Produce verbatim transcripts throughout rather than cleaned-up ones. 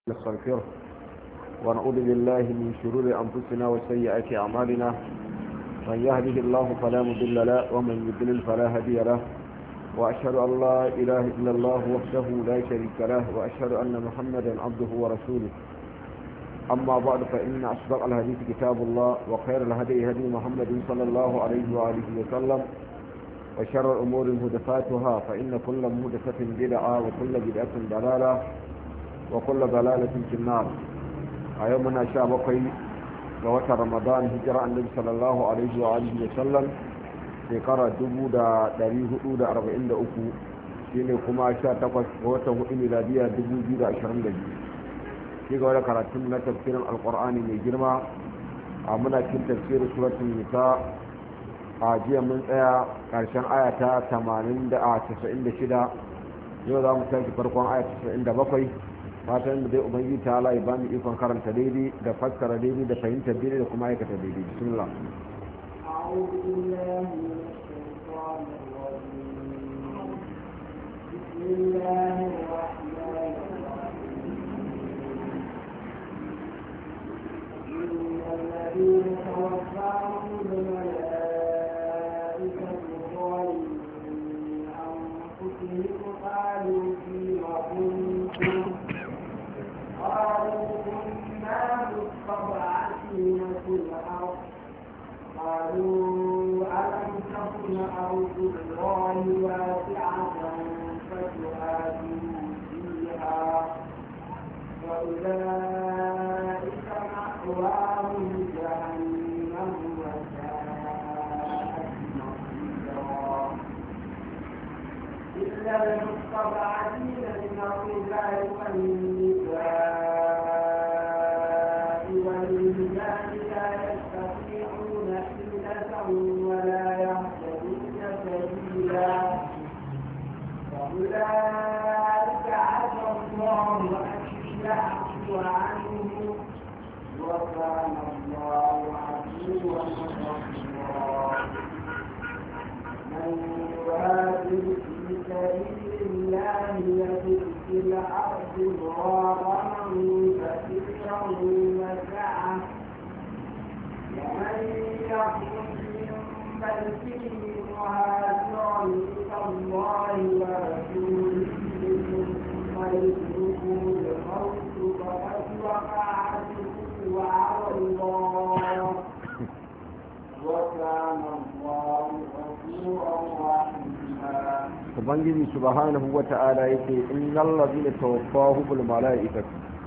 نستغفره ونعوذ بالله من شرور أنفسنا وسيئات أعمالنا من يهده الله فلا مضل له ومن يضلل فلا هادي له وأشهد أن لا إله إلا الله وحده لا شريك له وأشهد أن محمدا عبده ورسوله أما بعد فإن أصدق الحديث كتاب الله وخير الهدي هدي محمد صلى الله عليه وآله وسلم وشر الأمور محدثاتها فإن كل محدثة بدعة وكل بدعة ضلالة وكل ضلالة في النار أيومنا شابقي ووتر رمضان هجرة النبي صلى الله عليه وآله وسلم في قرى دبو دا داريه دا أربعين دا أكو شيني كما شاء تقص ووته ميلادية دبو جيدا عشرين دا جي في قولة كراتمنا تفسير القرآن من جرمى عمنا كن تفسير سورة النساء عاجية من آية كارشان آية ثمانين دا تسعين دا شدا يوضا متاكي فرقان آية تسعين دا بقي fatan da dai ubangi ta Allah ya bani ikon karanta daidai da fassara daidai da fahimtar daidai da kuma aikata daidai bismillah أعوذ بالله من الشيطان الرجيم بسم الله الرحمن الرحيم إن الذين توفاهم الملائكة ظالمين أنفسهم قالوا فيما كنتم قالوا كنا مستضعفين في الأرض قالوا ألم تكن أرض الله واسعة فتهاجروا فيها فأولئك مأواهم جهنم وساءت مصيرا إلا المستضعفين من الرجال والنساء والرجال لا يستطيعون حيلة ولا يهتدون سبيلا فأولئك عسى الله أن يعفو عنهم وكان الله عفوا غفورا من يهاجر في سبيل الله يجد في الأرض مراغما كثيرا وسعة ومن يخرج من بيته مهاجرا إلى الله ورسوله ثم يدركه الموت فقد وقع أجره على الله وكان الله غفورا رحيما. ubangiji subhanahu wata'ala yake innal ladina tawaffahumul malaikatu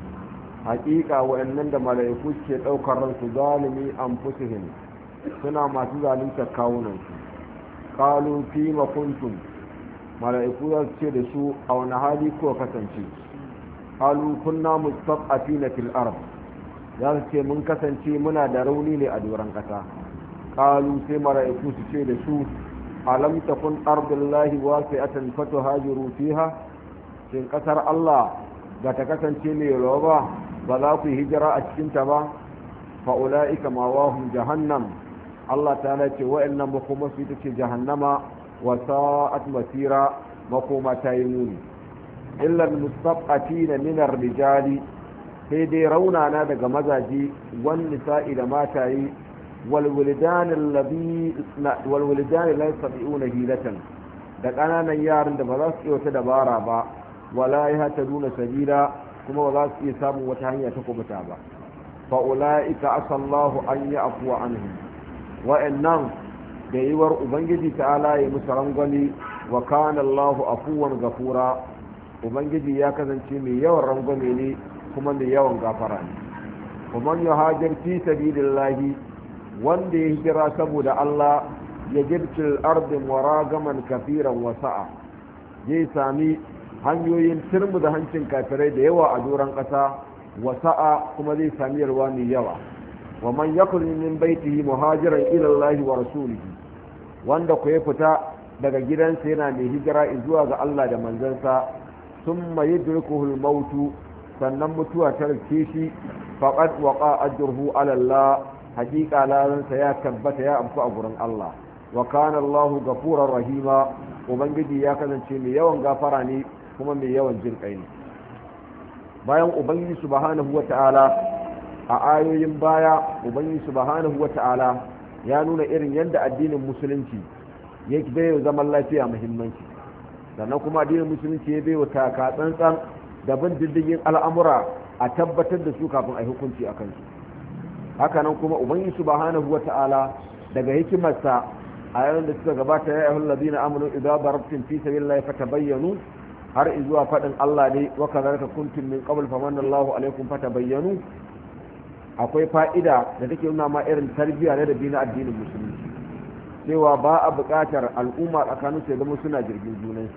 haqiqa wa'annan da malaiku ke daukar ransu zalimi anfusihim suna masu zalunta kawunan su qalu fima kuntum malaiku za su ce da su a wani hali ko kasance qalu kunna mustaqatina fil ard za su ce mun kasance muna da rauni ne a doron kasa qalu sai malaiku su ce da su alam takun ardullahi wasi'atan fatuhajiru fiha shin kasar Allah ba ta kasance mai yalwa ba ba za ku hijira a cikin ta ba fa ulaika mawahum jahannam Allah ta'ala ce wa'annan makoma su ita ce jahannama wa sa'at masira makoma ta yi muni illa almustaqatina min ar-rijali sai dai raunana daga mazaji wan nisa'i da matayi والولدان الذي والولدان لا يستطيعون هيلة da ƙananan yaran da ba za su iya wata dabara ba wala ya hata nuna sabila kuma ba za su iya samun wata hanya ta kubuta ba fa ulaika asallahu an yi afuwa anhum wa'annan da yiwar ubangiji ta'ala ya musu rangwani wa kana Allahu afuwan gafura ubangiji ya kasance mai yawan rangwame ne kuma mai yawan gafara ne kuma yuhajir fi sabilillahi wanda ya hijira saboda Allah ya jirkil ardin waragaman kafiran wasa'a zai sami hanyoyin turmu da hancin kafirai da yawa a doron ƙasa wasa'a kuma zai sami yarwa mai yawa wa man yakun min baitihi muhajiran ila Allah wa rasulihi wanda ku ya fita daga gidansa yana mai hijira zuwa ga Allah da manzansa thumma yudrikuhu al-maut sannan mutuwa ta rike shi faqad waqa ajruhu ala Allah hakika lalansa ya tabbata ya amfu a gurin Allah wa kana Allahu gafurar rahima ubangiji ya kasance mai yawan gafara ne kuma mai yawan jin kai ne bayan ubangiji subhanahu wata'ala a ayoyin baya ubangiji subhanahu wata'ala ya nuna irin yadda addinin musulunci yake bai zaman lafiya muhimmanci, sannan kuma addinin musulunci ya bai wa taka tsantsan da bin diddigin al'amura a tabbatar da su kafin a yi hukunci a kansu. haka nan kuma ubangiji subhanahu wata'ala daga hikimarsa a yayin da suka gabata ya ayyuhal ladina amanu idza darabtum fi sabilillahi fatabayyanu har izuwa fadin Allah ne wa kadhalika kuntum min qabl famanna Allahu alaykum fatabayyanu. akwai fa'ida da take nuna ma irin tarbiyya na da dinin addinin musulunci cewa ba a buƙatar al'umma tsakanin su zama suna jirgin junansu,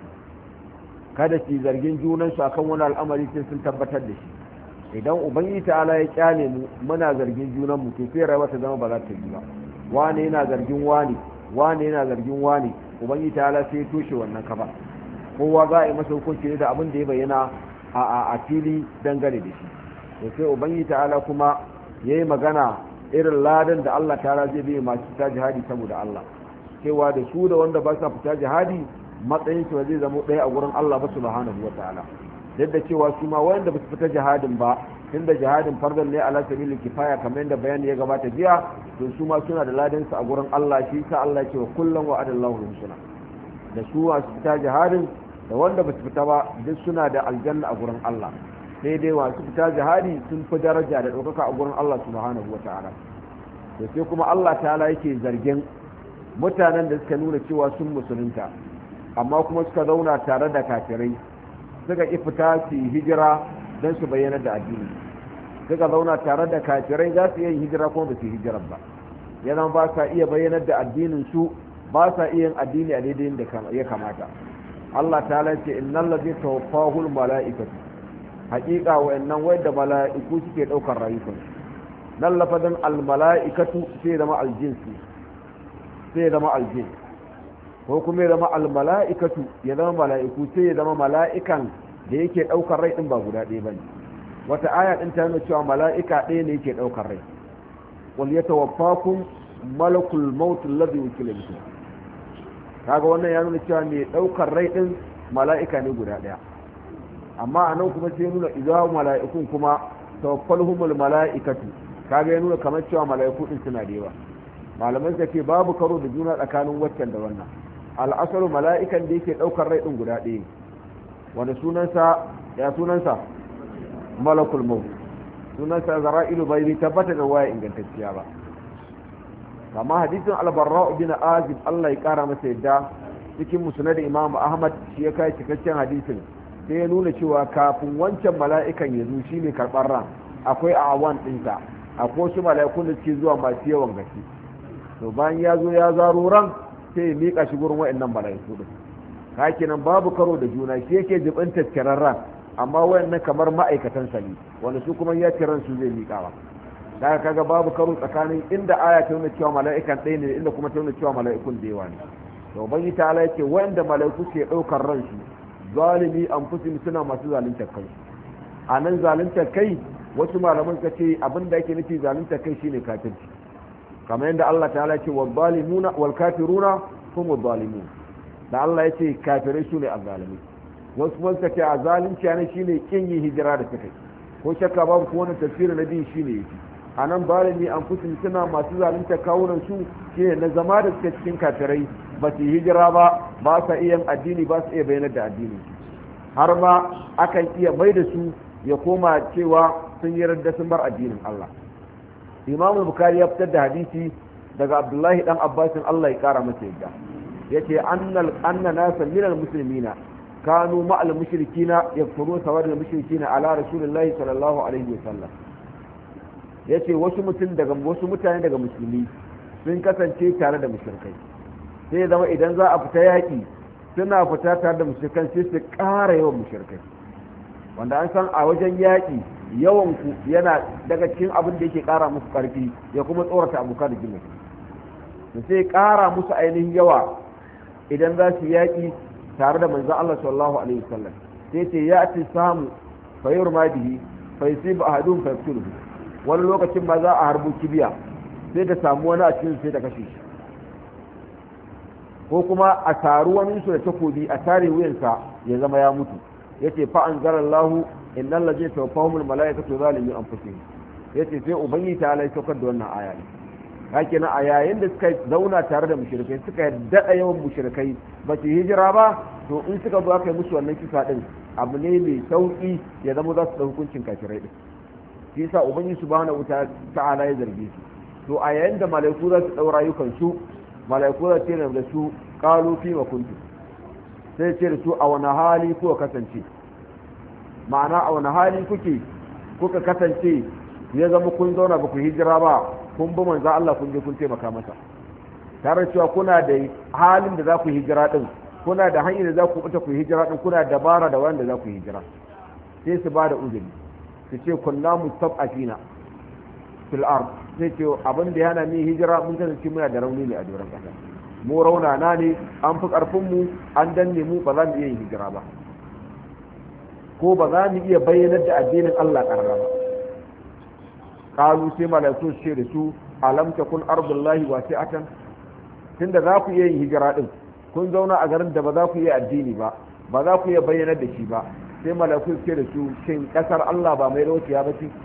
kada su zargin junansu akan wani al'amari sai sun tabbatar da shi. idan ubangiji ta'ala ya kyale mu muna zargin junan mu to sai rayuwa ta zama ba za ta yi ba, wane yana zargin wani wane yana zargin wani ubangiji ta'ala sai ya toshe wannan kafa, kowa za a yi masa hukunci ne da abin da ya bayyana a a fili dangane da shi. to sai ubangiji ta'ala kuma yayi magana irin ladan da Allah ta'ala zai bi masu fita jihadi saboda Allah, cewa da su da wanda ba sa fita jihadi matsayin su zai zama ɗaya a gurin Allah ba subhanahu wa ta'ala. duk da cewa su ma wanda ba su fita jihadin ba, tunda jihadin fardun ne ala sabilil kifaya kamar yadda bayani ya gabata jiya, to su ma suna da ladan su a gurin Allah, shi sa Allah ya ce wa kullum wa adallahu husna. da su masu fita jihadin da wanda ba su fita ba duk suna da aljanna a gurin Allah, sai dai masu fita jihadi sun fi daraja da ɗaukaka a gurin Allah subhanahu wa ta'ala. to sai kuma Allah ta'ala yake zargin mutanen da suka nuna cewa sun musulunta amma kuma suka zauna tare da kafirai, suka ƙi fita su yi hijira don su bayyana da addini, suka zauna tare da kafirai za su yi hijira kuma ba su yi hijirar ba, yana ba sa iya bayyanar da addinin su, ba sa iya yin addini a daidai da ya kamata. Allah ta'ala ce innal ladzi tawaffahul mala'ikatu, haƙiƙa wa'annan wanda mala'iku suke ɗaukar rayukansu. nan lafazin al-mala'ikatu sai zama al-jinsi, sai zama al-jin, ko kuma ya zama al-mala'ikatu ya zama mala'iku, sai ya zama mala'ikan da yake ɗaukar rai ɗin ba guda ɗaya bane. wata aya ɗin ta nuna cewa mala'ika ɗaya ne yake ɗaukar rai, wal yatawaffakum malakul maut alladhi wukila bikum. kaga wannan ya nuna cewa mai ɗaukar rai ɗin mala'ika ne guda ɗaya, amma a nan kuma sai ya nuna idan mala'ikun kuma tawaffalhumul mala'ikatu, kaga ya nuna kamar cewa mala'iku ɗin suna da yawa. malaman ka ce babu karo da juna tsakanin waccan da wannan. al'asaru mala'ikan da yake ɗaukar rai ɗin guda ɗaya, wanda sunansa ya sunansa malakul maut, sunansa zara'ilu bai bai tabbata da waya ingantacciya ba. kama hadisin albarra bin azib Allah ya kara masa yadda cikin musnad imam ahmad shi ya kai cikakken hadisin, sai ya nuna cewa kafin wancan mala'ikan ya zo shine karɓar ran akwai awan ɗinsa, akwai wasu mala'ikun da suke zuwa masu yawan gaske, to bayan ya zo ya zaro ran sai ya miƙa shi gurin wa'annan mala'iku din. hakinan babu karo da juna, shi yake jibinta ran, amma wayannan kamar ma'aikatan sa ne wanda su kuma ya tiran su zai miƙa ba. daga kaga babu karo tsakanin inda aya ta nuna cewa mala'ikan ɗaya ne inda kuma ta nuna cewa mala'ikun da yawa ne. to ubangi ta ala yake wanda mala'iku ke ɗaukar ran su zalimi anfusihim suna masu zalunta kai. a nan zalunta kai wasu malaman ka ce abin da yake nufi zalunta kai shine kafirci, kamar yadda Allah ta'ala ce wal zalimuna wal kafiruna hum zalimun, da Allah ya ce kafirai su ne azzalimi. wasu kuma suka ce a zalunci ne shine kin yi hijira da suka yi, ko shakka babu ko wannan tafsirin na biyu shine yake. a nan zalimi anfusihim suna masu zalunta kawunan su shine na zama da suke cikin kafirai, ba su yi hijira ba, ba sa iya addini, ba su iya bayyana da addini, har ma akan iya mai da su ya koma cewa sun yi radda sun bar addinin Allah. Imam Bukhari ya fitar da hadisi daga Abdullahi dan Abbasin Allah ya kara masa yadda yace annal anna nasan minal muslimina kanu ma'al mushrikina yakfuruna sawadul mushrikina ala rasulillahi sallallahu alaihi wasallam. yace wasu mutum daga wasu mutane daga musulmi sun kasance tare da mushrikai, sai zama idan za a fita yaki suna fita tare da mushrikan sai su ƙara yawan mushrikai, wanda an san a wajen yaƙi yawan ku yana daga cikin abin da yake ƙara musu ƙarfi ya kuma tsorata abokan rigimar, da sai ƙara musu ainihin yawa idan za su yaƙi tare da manzon Allah sallallahu alaihi wasallam. sai ce ya ci samu fa yurma bihi fa yusib ahadun fa yaqtuluhu, wani lokacin ma za a harbu kibiya sai ta samu wani a cikin sai ta kashe shi, ko kuma a taru wani su da takobi a tare wuyansa ya zama ya mutu. yace fa anzalallahu innal ladina tawaffahumul malaikatu zalimi anfusihim yace sai ubangiji ta alai saukar da wannan aya ne haka na a yayin da suka zauna tare da mushrikai suka daɗa yawan mushrikai ba su hijira ba to in suka zo aka yi musu wannan kisa din abu ne mai sauki ya zama za su ɗau hukuncin kafirai din shi yasa ubangiji subhanahu ta'ala ya zarge su to a yayin da malaiku za su ɗau rayukan su malaiku za su ce da su qalu fi ma kuntum sai ce da su a wani hali kuka kasance ma'ana a wani hali kuke kuka kasance ya zama kun zauna ba ku hijira ba kun bi manzo Allah kun je kun taimaka masa tare cewa kuna da halin da za ku hijira din kuna da hanyar da za ku fita ku hijira din kuna dabara da wanda za ku hijira sai su ba da uzuri su ce kunna mustafafina fil ard sai ce abin da yana ni hijira mun kasance muna da rauni ne a doron kasa mu rauna na ne an fi karfin mu an danne mu ba za mu iya yin hijira ba ko ba za mu iya bayyanar da addinin Allah karara ba qalu sai malaiku ce da su alam takun ardullahi wasi'atan tunda za ku iya yin hijira din kun zauna a garin da ba za ku iya addini ba ba za ku iya bayyanar da shi ba sai malaiku ce da su shin kasar Allah ba mai rautiya ba ce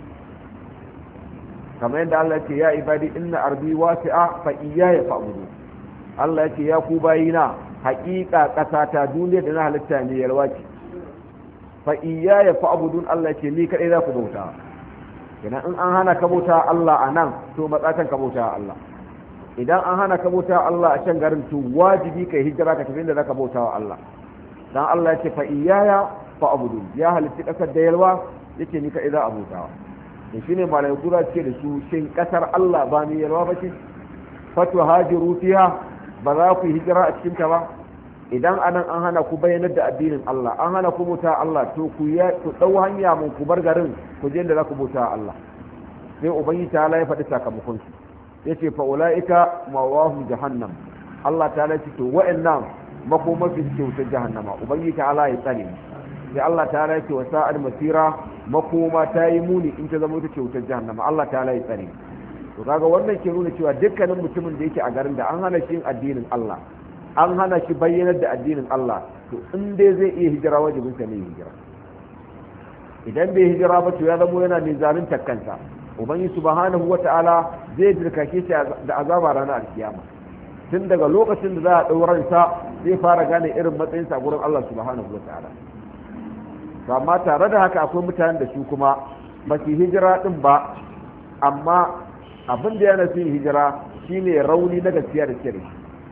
kamar yadda Allah ce ya ibadi inna ardi wasi'a fa iyaya fa'budu Allah ce ya ku bayina haƙiƙa ƙasa ta duniya da na halitta ne yalwa ce fa iyaya fa'budun Allah ce ni kadai za ku bauta idan in an hana ka bauta Allah a nan to matsatan ka bauta Allah idan an hana ka bauta Allah a can garin to wajibi kai hijira ka tafi inda zaka bauta wa Allah dan Allah ya ce fa iyaya fa abudu ya halitta kasar da yalwa yake ni ka idza abuta to shine malai kura ce da su shin kasar Allah ba ni yalwa ba ce fatu hajiru fiha ba za ku hijira a cikin ta ba idan anan an hana ku bayyanar da addinin Allah an hana ku bauta Allah to ku ya ku dau hanya mun ku bar garin ku je inda za ku bauta Allah sai ubangiji ta ya faɗi sakamakon su yace fa ulaika mawahum jahannam Allah ta ce to wa'annan makoma su ce wutar jahannama ubangiji ta ya tsare sai Allah ta ya ce wa sa'al masira makoma ta yi muni in ta zama ita ce wutar jahannama Allah ta ya tsare to kaga wannan ke nuna cewa dukkanin mutumin da yake a garin da an hana shi addinin Allah an hana shi bayyanar da addinin Allah to in dai zai iya hijira wajibin sa ne hijira idan bai hijira ba to ya zama yana ne zalunta kansa ubangi subhanahu wata'ala zai dirkake shi da azaba ranar alkiyama tun daga lokacin da za a dauran sa zai fara gane irin matsayin sa gurin Allah subhanahu wata'ala amma tare da haka akwai mutanen da su kuma ba su hijira din ba amma abin da yana su hijira shine rauni na gaskiya da kire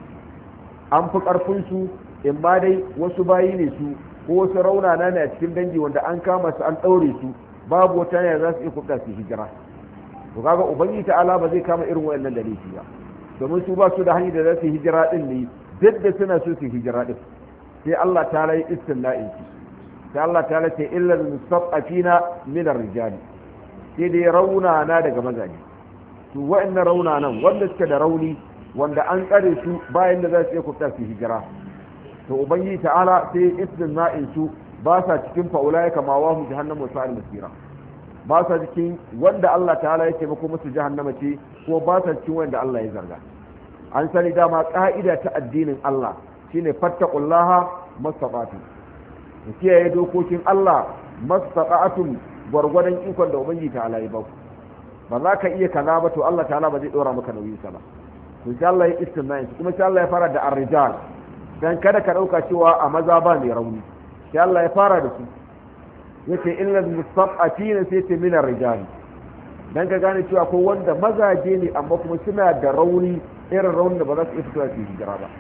an fi ƙarfinsu in ba dai wasu bayi ne su ko wasu raunana ne a cikin dangi wanda an kama su an ɗaure su babu wata hanya za su iya kuka su hijira to kaga ubangiji ta'ala ba zai kama irin wayannan da laifi ba domin su ba su da hanyar da za su hijira din ne duk da suna so su hijira din sai Allah ta'ala ya istinla'in su sai Allah ta'ala ce illa al-mustaqafina min ar-rijali sai dai raunana daga mazaje to wayannan raunanan wanda suke da rauni wanda an tsare su bayan da za su iya kuɓta su hijira to ubangiji ta'ala sai istina'in su ba sa cikin fa'ulai kama wa mu jahannama sa'al masira ba sa cikin wanda Allah ta'ala ya taimako musu jahannama ce ko ba sa cikin wanda Allah ya zarga an sani dama ka'ida ta addinin Allah shine fattaqullaha mastaqatu ku kiyaye dokokin Allah mastaqatun gwargwadon ikon da ubangiji ta'ala ya ba ba za ka iya kaza ba to Allah ta'ala ba zai dora maka nauyin sa ba to sai Allah ya istinai kuma sai Allah ya fara da ar-rijal dan kada ka dauka cewa a maza ba ne rauni sai Allah ya fara da su yace illal mustaqatin sai ce min ar-rijal dan ka gane cewa ko wanda mazaje ne amma kuma suna da rauni irin raunin da ba za su iya fitowa su hijira ba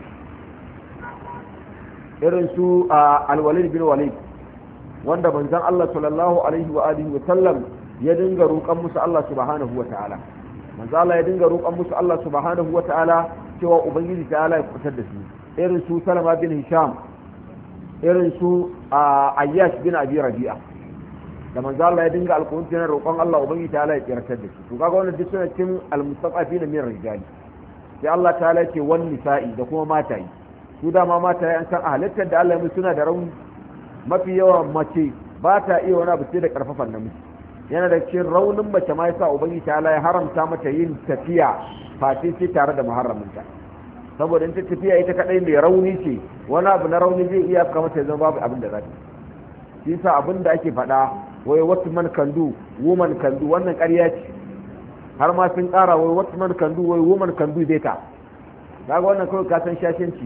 irin su al-walid bin walid wanda manzon Allah sallallahu alaihi wa alihi wa sallam ya dinga roƙon musu Allah subhanahu wa ta'ala manzo Allah ya dinga roƙon musu Allah subhanahu wata'ala cewa ubangiji ta'ala ya fitar da su irin su Salama bin Hisham irin su Ayyash bin Abi Rabi'a da manzo Allah ya dinga alƙunti na roƙon Allah ubangiji ta'ala ya tsirtar da su to kaga wannan duk suna cikin al-mustaqafina min rijali sai Allah ta'ala ya ce wan nisa'i da kuma matayi su da ma matayi an san halittar da Allah ya musu suna da rauni mafi yawan mace ba ta iya wani abu sai da karfafan namiji yana da cikin raunin mace ma yasa ubangiji ta ya haramta mata yin tafiya fati sai tare da muharraminta saboda in ta tafiya ita kadai mai rauni ce wani abu na rauni zai iya afka mata zama babu abin da za ta shi yasa abin da ake faɗa wai what man can do woman can do, wannan ƙarya ce. har ma sun ƙara wai what man can do wai woman can do better. kaga wannan kawai ka san shashanci.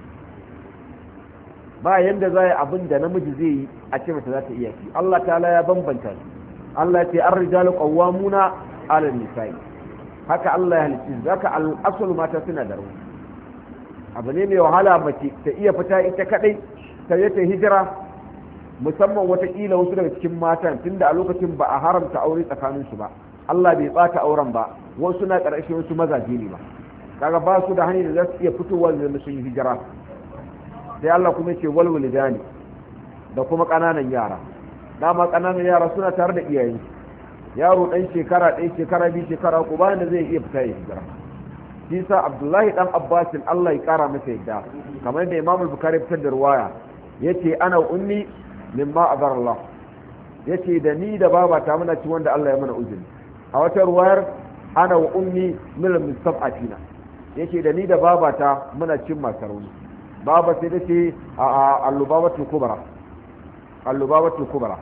ba yanda za yi abin da namiji zai yi a ce mata za ta iya shi. Allah ta'ala ya bambanta su. Allah ya ce ar-rijalu qawwamuna 'ala an-nisa'i. haka Allah ya halicci zaka al-aslu mata suna da rauni. abu ne mai wahala mace ta iya fita ita kadai ta yi ta hijira, musamman watakila wasu daga cikin matan tunda a lokacin ba a haramta aure tsakanin su ba, Allah bai bata auren ba, wasu na ƙarshe wasu mazaje ne ba, kaga ba su da hanyar da za su iya fitowa da sun yi hijira. sai Allah kuma ce walwalidani da kuma ƙananan yara. dama ƙananan yara suna tare da iyayen, yaro ɗan shekara ɗaya shekara biyu shekara uku bayan da zai iya fita ya hijira. shi sa Abdullahi dan Abbasin Allah ya kara masa yadda, kamar da Imam Bukhari fitar da ruwaya, yace ana ummi mimma azar Allah, yace da ni da baba ta muna ci wanda Allah ya mana uzuri. a wata ruwayar ana wa ummi min mustaf'atina, yace da ni da baba ta muna cin masarauni. baba sai dace a al-lubabatu kubra, al-lubabatu kubra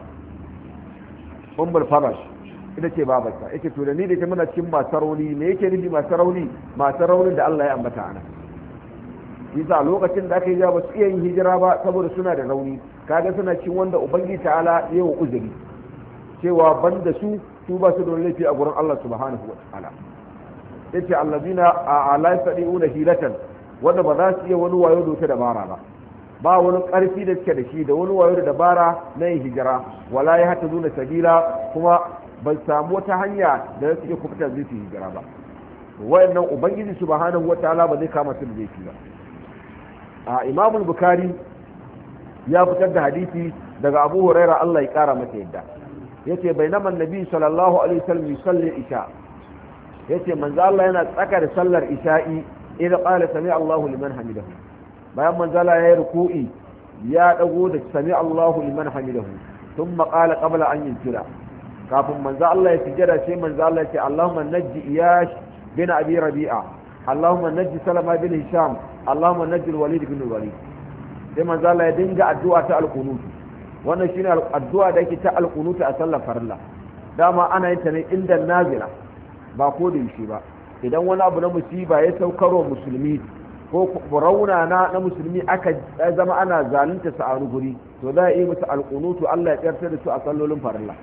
ummul farash ita ce babarsa. yake to da ni da ke muna cikin masu rauni. me yake nufi masu rauni? masu raunin da Allah ya ambata ana. yasa lokacin da aka yi ba su iya yin hijira ba saboda suna da rauni, kaga suna cikin wanda ubangiji ta'ala ya wa uzuri cewa banda su su ba su da laifi a gurin Allah subhanahu wa ta'ala. yace allazina la yastadi'una hilatan, wanda ba za su iya wani wayo da dabara ba, ba wani karfi da suke da shi da wani wayo da dabara na yin hijira, wala ya hata zuna sabila, kuma ban samu wata hanya da za su iya kubuta zai su hijira ba. wayannan ubangiji subhanahu wataala ba zai kama su da laifi ba. a Imam Bukhari ya fitar da hadisi daga Abu Huraira Allah ya kara masa yadda, yace bainama annabi sallallahu alaihi wasallam yusalli isha, yace manzo Allah yana tsaka da sallar isha'i idan qala sami Allahu liman hamidahu, bayan manzo Allah ya yi ruku'i ya dago da sami Allahu liman hamidahu, thumma qala qabla an yunzila, kafin manzo Allah ya sujada sai manzo Allah ya ce Allahumma najji Iyash bin Abi Rabi'a, Allahumma najji Salama bin Hisham, Allahumma najji Walid bin Walid. sai manzo Allah ya dinga addu'a ta alqunut. wannan shine addu'a da yake ta alqunut a sallar farilla. dama ana yin ta ne inda nazila, ba ko da shi ba. idan wani abu na musiba ya saukarwa musulmi ko rauna na na musulmi aka zama ana zalunta su a guri, to za a yi musu alqunutu Allah ya tsarta da su a sallolin farilla.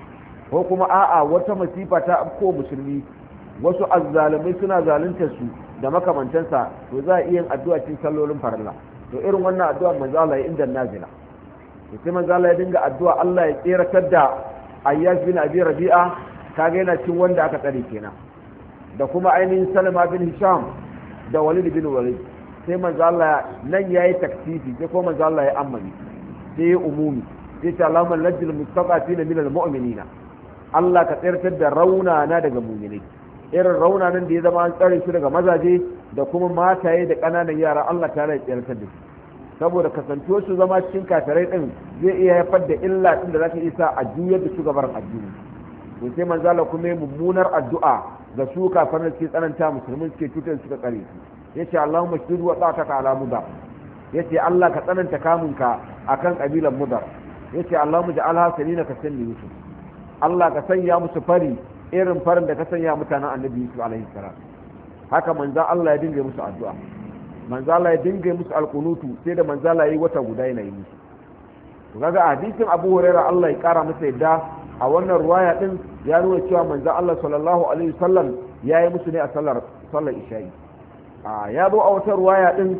ko kuma a'a wata masifa ta ko musulmi, wasu azzalumai suna zalunta su da makamantansa, to za a iya yin addu'a cikin sallolin farilla. to irin wannan addu'a manzo Allah ya inda nazila, to sai manzo Allah ya dinga addu'a Allah ya tseratar da Ayyash bin Abi Rabi'a, kaga yana cikin wanda aka tsare kenan, da kuma ainihin Salama bin Hisham da Walid bin Walid. sai manzo Allah nan yayi taksifi, sai ko manzo Allah ya ammani, sai ya umumi, sai ta Allahumma najjil mustaqatina min al-mu'minina, Allah ka tsirtar da raunana daga muminai, irin raunanan da ya zama an tsare su daga mazaje da kuma mataye da ƙananan yara, Allah ta ya tsirtar da su, saboda kasantuwar su zama cikin kafirai din zai iya haifar da illa din da za ta isa a juyar da su gabar addini. to sai manzo Allah kuma ya mummunar addu'a ga su kafirai da suke tsananta musulmin suke cutar suka tsare su, yace Allahumma shid wa ta'ataka ala mudar, yace Allah ka tsananta kamunka akan kabilan mudar, yace Allahumma ja'alha sanina ka sanni yusuf, Allah ka sanya musu fari irin farin da ka sanya mutanen annabi Yusuf alaihi salam. haka manzan Allah ya dinga musu addu'a, manzan Allah ya dinga musu alqunutu, sai da manzan Allah yayi wata guda yana yi musu. to kaga hadisin Abu Hurairah Allah ya kara masa yadda, a wannan ruwaya din ya nuna cewa manzan Allah sallallahu alaihi wasallam yayi musu ne a sallar sallar isha'i. a ya zo a wata ruwaya din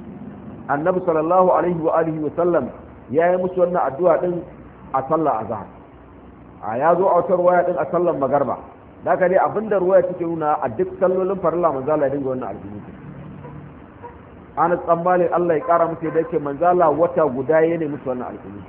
annabi sallallahu alaihi wa alihi wasallam yayi musu wannan addu'a din a sallar azhar. a ya zo a wata ruwaya din a sallan magarba. da ka dai abinda ruwaya take nuna a duk sallolin farilla manzala ya dinga wannan alƙunutu. ana tsammanin Allah ya kara musu da yake manzala wata guda ya ne musu wannan alƙunutu.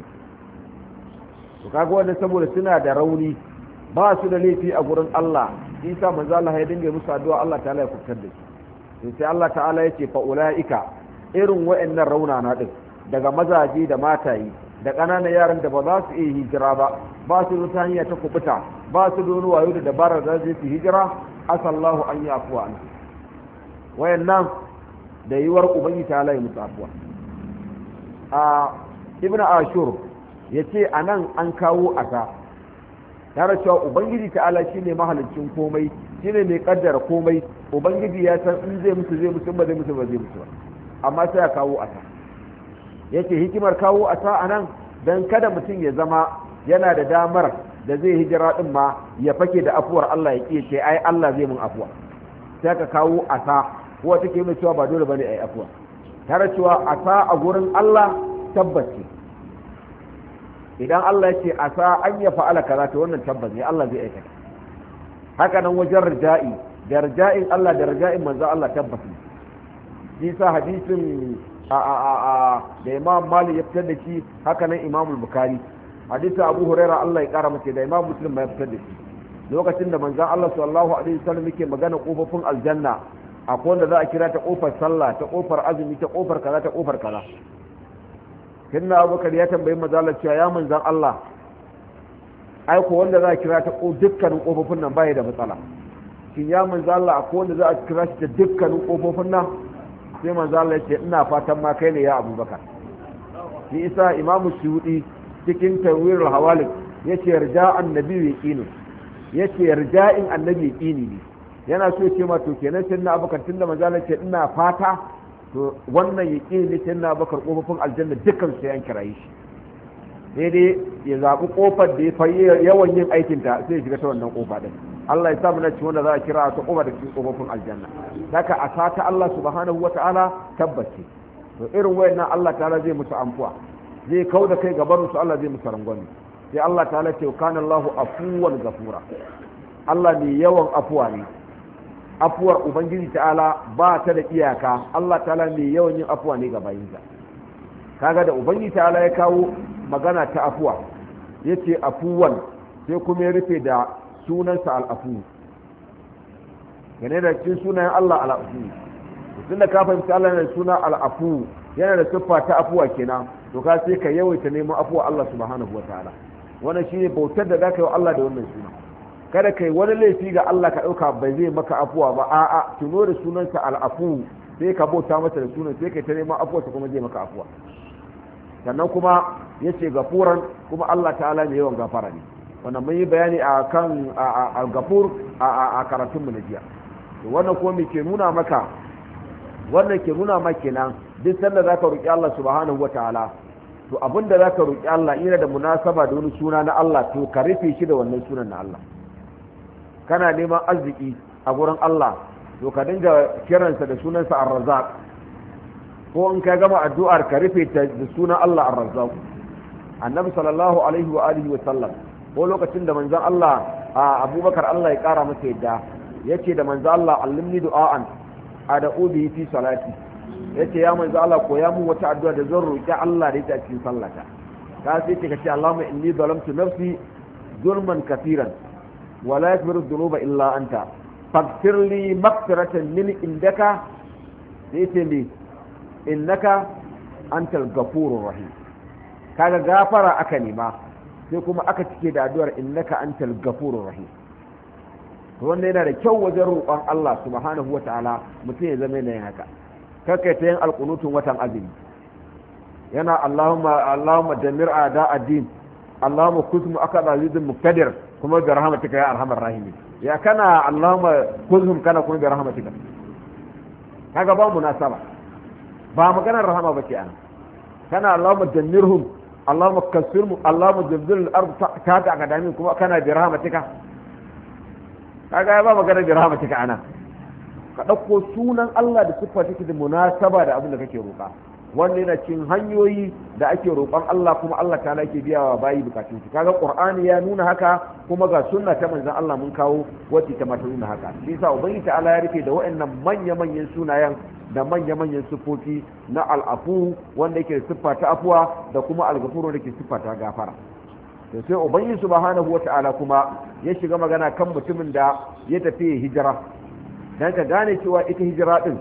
to kaga wannan saboda suna da rauni, ba su da laifi a gurin Allah, isa manzala ya dinga musu addu'a Allah ta'ala ya fitar da su. sai Allah ta'ala ya ce fa ulaika, irin wa'annan raunana din daga mazaje da matayi da ƙananan yaran da ba za su iya hijira ba, ba su da hanya ta kubuta, ba su da wani wayo da dabarar da zai su hijira, asallahu an yi afuwa an wayannan da yiwuwar ubangi ta halaye musu afuwa. a ibn ashur ya ce a nan an kawo asa tare cewa ubangiji ta'ala shine mahalicin komai shine mai kaddara komai ubangiji ya san in zai mutu zai mutu ba zai mutu ba zai mutu ba amma sai ya kawo asa yake hikimar kawo asa anan dan kada mutum ya zama yana da damar da zai hijira din ma ya fake da afuwar Allah ya kiye ce ai Allah zai mun afuwa sai ka kawo asa kuwa take mai cewa ba dole bane ai afuwa tare cewa asa a gurin Allah tabbaci idan Allah ya ce asa an ya fa'ala kaza to wannan tabbas ne Allah zai aikata haka nan wajen raja'i da raja'in Allah da raja'in manzo Allah tabbas ne shi sa hadisin a a a da Imam Malik ya fitar da shi haka nan Imam Bukhari hadisin Abu Hurairah Allah ya kara masa da Imam Muslim ya fitar da shi lokacin da manzon Allah sallallahu alaihi wasallam yake magana kofofin aljanna akwai wanda za a kira ta kofar sallah ta kofar azumi ta kofar kaza ta kofar kaza kinna Abubakar ya tambayi manzon Allah cewa ya manzon Allah ai ko wanda za a kira ta dukkanin kofofin nan bai da matsala shin ya manzon Allah akwai wanda za a kira shi ta dukkanin kofofin nan sai manzon Allah ya ce ina fatan ma kai ne ya Abubakar shi isa Imam Suyuti cikin tawirul hawalik yace yarja annabi yaqinu yace yarja'in annabi yaqini ne yana so ce ma to kenan sai na Abubakar tunda manzo Allah ce ina fata to wannan yaqini ne sai na Abubakar kofofin aljanna dukkan su yan kirayi shi daidai ya zabi kofar da ya fayi yawan yin aikin ta sai ya shiga ta wannan kofa din Allah ya sa mu na ci wanda za a kira ta kofa da cikin kofofin aljanna haka a sata Allah subhanahu wataala tabbace to irin wayannan Allah ta'ala zai musu amfuwa zai kau da kai gabarin su Allah zai musu rangwani sai Allah ta ce kana Allahu afuwan gafura Allah ne yawan afuwa ne afuwar ubangiji ta'ala ba ta da iyaka Allah ta'ala ne yawan yin afuwa ne ga bayinsa kaga da ubangiji ta'ala ya kawo magana ta afuwa yace afuwan sai kuma ya rufe da sunansa al-afu yana da cikin sunayen Allah al-afu tunda ka fahimci Allah yana da suna al-afu yana da siffa ta afuwa kenan to ka sai ka yawaita neman afuwa Allah subhanahu wataala wannan shine bautar da zaka yi wa Allah da wannan suna kada kai wani laifi ga Allah ka dauka bai zai maka afuwa ba a'a tuno da sunansa al-afu sai ka bauta masa da sunan sai kai ta neman afuwa kuma zai maka afuwa sannan kuma yace gafuran kuma Allah ta'ala ne yawan gafara ne wannan mun yi bayani a kan al-gafur a karatun mu na jiya wannan kuma me ke nuna maka wannan ke nuna maka kenan duk sanda zaka roki Allah subhanahu wataala to abinda zaka roki Allah ina da munasaba da wani suna na Allah to ka rufe shi da wannan sunan na Allah kana neman arziki a gurin Allah to ka dinga kiransa da sunansa Ar-Razzaq ko in ka gama addu'ar ka rufe ta da sunan Allah Ar-Razzaq annabi sallallahu alaihi wa alihi wa sallam ko lokacin da manzon Allah Abubakar Allah ya kara masa yadda yace da manzon Allah allimni du'an ad'u bihi fi salati yace ya manzo Allah koya mun wata addu'a da zan roki Allah da ita cikin sallata ka sai ka ce Allahumma inni zalamtu nafsi zulman kafiran wa la yaghfiru dhunuba illa anta faghfir li maghfiratan min indaka sai ce li innaka antal ghafurur rahim kaga gafara aka nema sai kuma aka cike da addu'ar innaka antal ghafurur rahim wanda yana da kyau wajen roƙon Allah subhanahu wataala mutum ya zama yana haka kaka ta yin alƙunutun watan azumi yana Allahumma Allahumma damir a'da ad-din Allahumma kuzmu akada azizul muqtadir kuma bi rahmatika ya arhamar rahimin ya kana Allahumma kuzhum kana kuma bi rahmatika kaga ba munasaba ba maganar rahama bace ana kana Allahumma damirhum Allahumma kasirhum Allahumma zilzil al-ard ta ta akadamin kuma kana bi rahmatika kaga ba maganar bi rahmatika ana ka ɗauko sunan Allah da siffa take da munasaba da abin da kake roƙa wanda yana cikin hanyoyi da ake roƙon Allah kuma Allah ta yake biya wa bayi bukatun su kaga Qur'ani ya nuna haka kuma ga sunna ta manzon Allah mun kawo wacce ta mata nuna haka shi yasa ubangi ta Allah ya rufe da waɗannan manya manyan sunayen da manya manyan siffofi na al-afu wanda yake siffa ta afuwa da kuma al-ghafur wanda yake siffa ta gafara to sai ubangi subhanahu wata'ala kuma ya shiga magana kan mutumin da ya tafi hijira dan ka gane cewa ita hijira din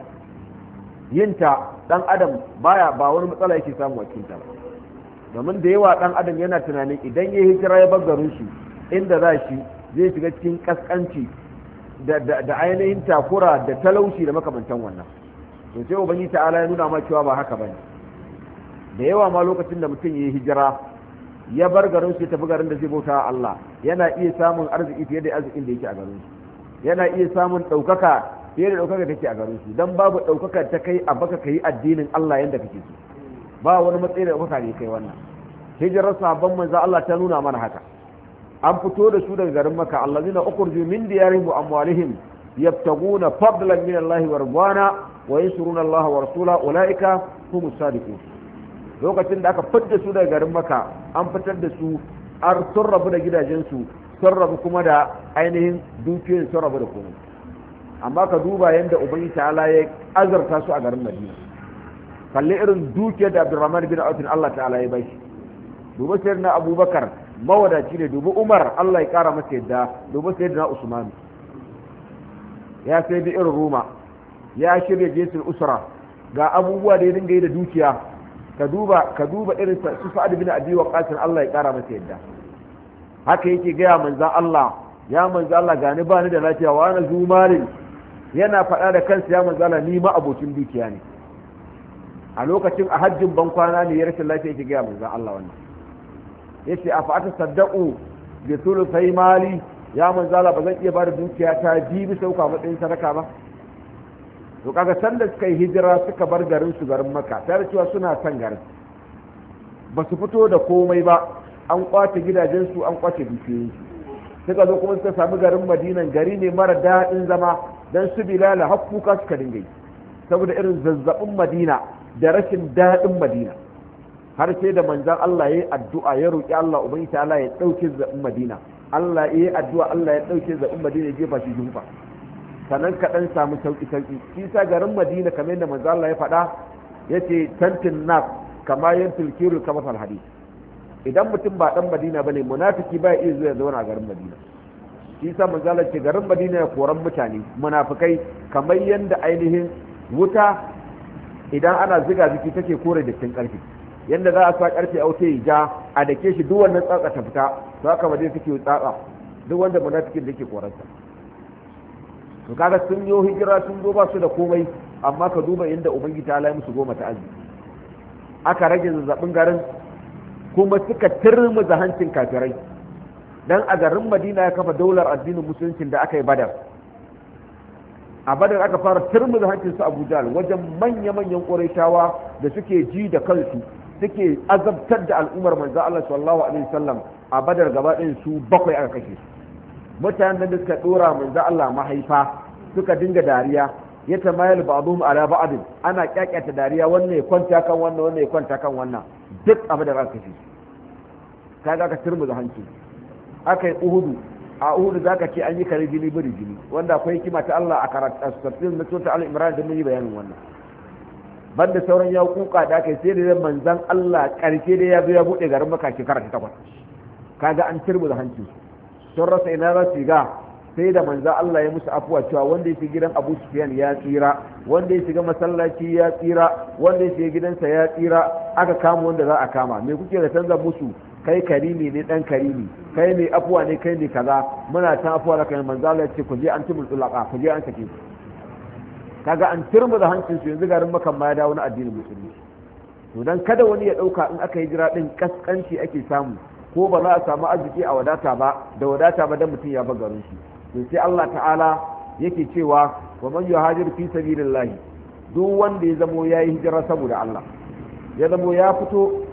yinta dan adam baya ba wani matsala yake samu a cikin ta domin da yawa dan adam yana tunanin idan ya hijira ya bar garin shi inda za shi zai shiga cikin kaskanci da da ainihin takura da talauci da makamantan wannan to sai ubangi ta'ala ya nuna ma cewa ba haka bane da yawa ma lokacin da mutum ya hijira ya bar garin su ya tafi garin da zai bauta Allah yana iya samun arziki fiye da arzikin da yake a garin su, yana iya samun ɗaukaka fiye da ɗaukaka take a garin su, dan babu ɗaukaka ta kai a baka kai addinin Allah yanda kake so, ba wani matsayi da ɗaukaka ne kai wannan. Hijirar sahabban manzo Allah ta nuna mana haka, an fito da su daga garin Makka, allazina ukhrijū min diyārihim wa amwālihim yabtaguna fadlan min Allah wa ridwana wa yansuruna Allah wa rasulahu ulaika humus sadiqun. Lokacin da aka fitar su daga garin Makka, an fitar da su ar sun rabu da gidajensu, sun rabu kuma da ainihin dukiyoyin, sun rabu da komai. Amma ka duba yadda Ubangiji ta'ala ya azarta su a garin Madina, kalli irin dukiyar da Abdurrahman bin Auf Allah ta'ala ya bai shi. Duba sayyidina Abubakar mawadaci ne, duba Umar Allah ya kara masa yadda, duba sayyidina Usman ya sai da irin Roma, ya shirya jesul usra, ga abubuwa da ya dinga yi da dukiya. ka duba ka duba irin su Sa'ad bin Abi Waqqas Allah ya kara masa yadda, haka yake gaya manzan Allah, ya manzan Allah gani ba ni da lafiya wa ana zumalin, yana faɗa da kansa ya manzan Allah ni ma abokin dukiya ne. A lokacin a hajjin ban kwana ne ya rashin lafiya yake gaya manzan Allah wannan, yace a fa atasaddaqu bi thuluthi mali, ya manzan Allah ba zan iya ba da dukiya ta jibi sauka matsayin sadaka ba. To kaga sanda suka yi hijira suka bar garin su garin Makka, tare cewa suna son garin, ba su fito da komai ba, an kwace gidajensu, an kwace dukiyoyinsu. Suka zo kuma suka samu garin Madinan, gari ne mara daɗin zama, dan su Bilal hakkuka suka dinga yi saboda irin zazzabin Madina da rashin daɗin Madina, har sai da manzon Allah ya yi addu'a ya roƙi Allah ubangi ta Allah ya ɗauke zazzabin Madina. Allah ya yi addu'a Allah ya ɗauke zazzabin Madina ya jefa shi jufa, sannan ka dan samu sauki sauki. Shi sa garin Madina kamar yadda manzo Allah ya faɗa, yace tantin nas kama yantul kiru kama fal hadith. Idan mutum ba dan Madina bane, munafiki ba iya zuwa zauna a garin Madina. Shi sa manzo Allah ce garin Madina ya koran mutane munafikai kamar yadda ainihin wuta idan ana ziga ziki take kore da cikin karfi, yanda za a sa karfe a wuta ya ja a dake shi duk wannan tsatsa ta fita, to haka Madina take tsatsa duk wanda munafikin da yake koransa. To kaga sun yi hijira sun zo ba su da komai, amma ka duba inda ubangiji ta lai musu goma ta aji, aka rage zazzabin garin kuma suka turmuza hancin kafirai. Dan a garin Madina ya kafa daular addinin musulunci da aka yi Badar. A Badar aka fara turmuza hancin su Abu Jahl wajen manya-manyan Qurayshawa da suke ji da kansu, suke azabtar da al'ummar manzo Allah sallallahu alaihi wasallam. A Badar gaba ɗayan su bakwai aka kashe su. Mutanen da suka dora manzo Allah mahaifa suka dinga dariya, ya tamayal ba'dhum ala ba'd, ana kyakkyata dariya, wannan ya kwanta kan wannan, wannan ya kwanta kan wannan, duk abu da aka kashe kaga ka turmu da hanci. Akai Uhudu, a Uhudu zaka ce an yi kare jini biri jini, wanda akwai hikima ta Allah a karatu tafsir na sura al-Imran da mun yi bayanin wannan. Banda sauran ya kuka da aka sai da manzon Allah karshe da ya zo ya bude garin Makka shekara ta takwas, kaga an turmu da hanci. Sun rasa ina za su ga, sai da manza Allah ya musu afuwa cewa wanda ya shiga gidan Abu Sufyan ya tsira, wanda ya shiga masallaci ya tsira, wanda ya shiga gidansa ya tsira, aka kama wanda za a kama. Me kuke da canza musu? Kai karimi ne dan karimi, kai ne afuwa ne, kai ne kaza, muna ta afuwa da kai. Manza Allah ya ce ku je an tumul tulaqa, ku je an sake su. Kaga an turmu da hancin su, yanzu garin Makka ma ya dawo na addinin musulmi. To dan kada wani ya dauka in aka yi jira din kaskanci ake samu, ko ba za a samu arziki a wadata ba da wadata ba dan mutum ya bar garin shi. To sai Allah ta'ala yake cewa wa man yuhajir fi sabilillah, duk wanda ya zamo yayi hijira saboda Allah, ya zamo ya fito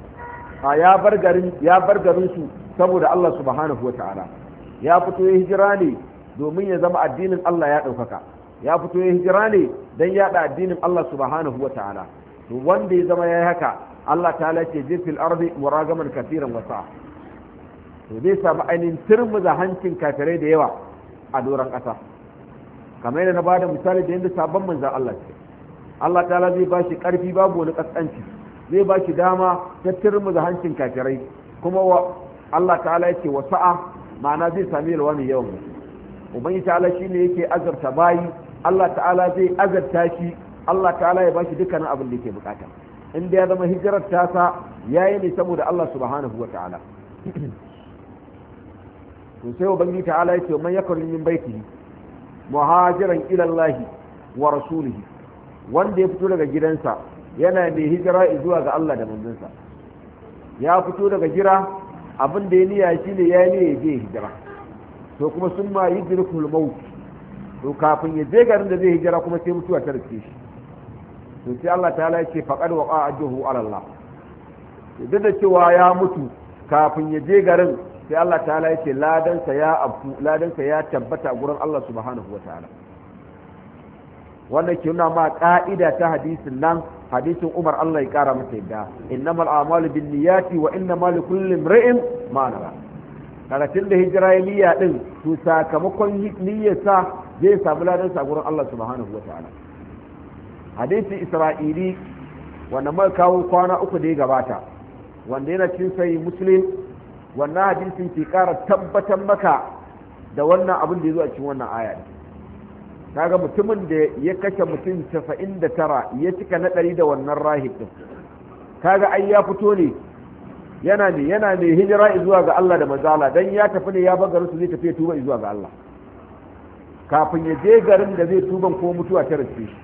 a ya bar garin ya bar garin su saboda Allah subhanahu wata'ala, ya fito ya hijira ne domin ya zama addinin Allah ya daukaka, ya fito ya hijira ne dan yada addinin Allah subhanahu wata'ala. To wanda ya zama yayi haka, Allah ta'ala ce jifil ardi muragaman kafiran wasa, to zai samu ainihin turmuza hancin kafirai da yawa a doron ƙasa, kamar yadda na bada misali da yadda sabon manzan Allah ce. Allah ta'ala zai ba shi ƙarfi babu wani ƙasƙanci, zai ba shi dama ta turmuza hancin kafirai, kuma wa Allah ta'ala yake wasa'a, ma'ana zai sami yalwa mai yawan mutu. Ubangiji ta'ala shine yake azarta bayi, Allah ta'ala zai azarta shi, Allah ta'ala ya ba shi dukkanin abin da yake bukata. Inda ya zama hijirar tasa yayi ne saboda Allah subhanahu wa ta'ala. To sai ubangiji ta'ala yace man yakun min baitihi muhajiran ila Allah wa rasulihi, wanda ya fito daga gidansa yana mai hijira zuwa ga Allah da manzansa, ya fito daga jira abin da ya niyya shine ya ne ya je hijira to kuma sun ma yudrikul maut to kafin ya je garin da zai hijira kuma sai mutuwa ta rike shi to sai Allah ta'ala ya ce faqad waqa ajruhu ala Allah duk da cewa ya mutu kafin ya je garin sai Allah ta'ala ya ce ladansa ya abu ladansa ya tabbata a gurin Allah subhanahu wataala wannan ke nuna ma ka'ida ta hadisin nan hadisin Umar Allah ya kara masa yadda innamal a'malu binniyati wa innamal likulli imrin ma nawa karatun da hijira ya niyya din to sakamakon niyyarsa zai samu ladansa a gurin Allah subhanahu wataala hadisin Isra'ili wanda mai kawo kwana uku da ya gabata wanda yana cin sai muslim wannan hadisin ke kara tabbatar maka da wannan abin da ya zo a cikin wannan aya kaga mutumin da ya kashe mutum casa'in da tara ya cika na ɗari da wannan rahib din kaga ai ya fito ne yana ne yana ne hijira zuwa ga Allah da mazala dan ya tafi ne ya bar garin su zai tafi tuba zuwa ga Allah kafin ya je garin da zai tuban ko mutuwa ta riske shi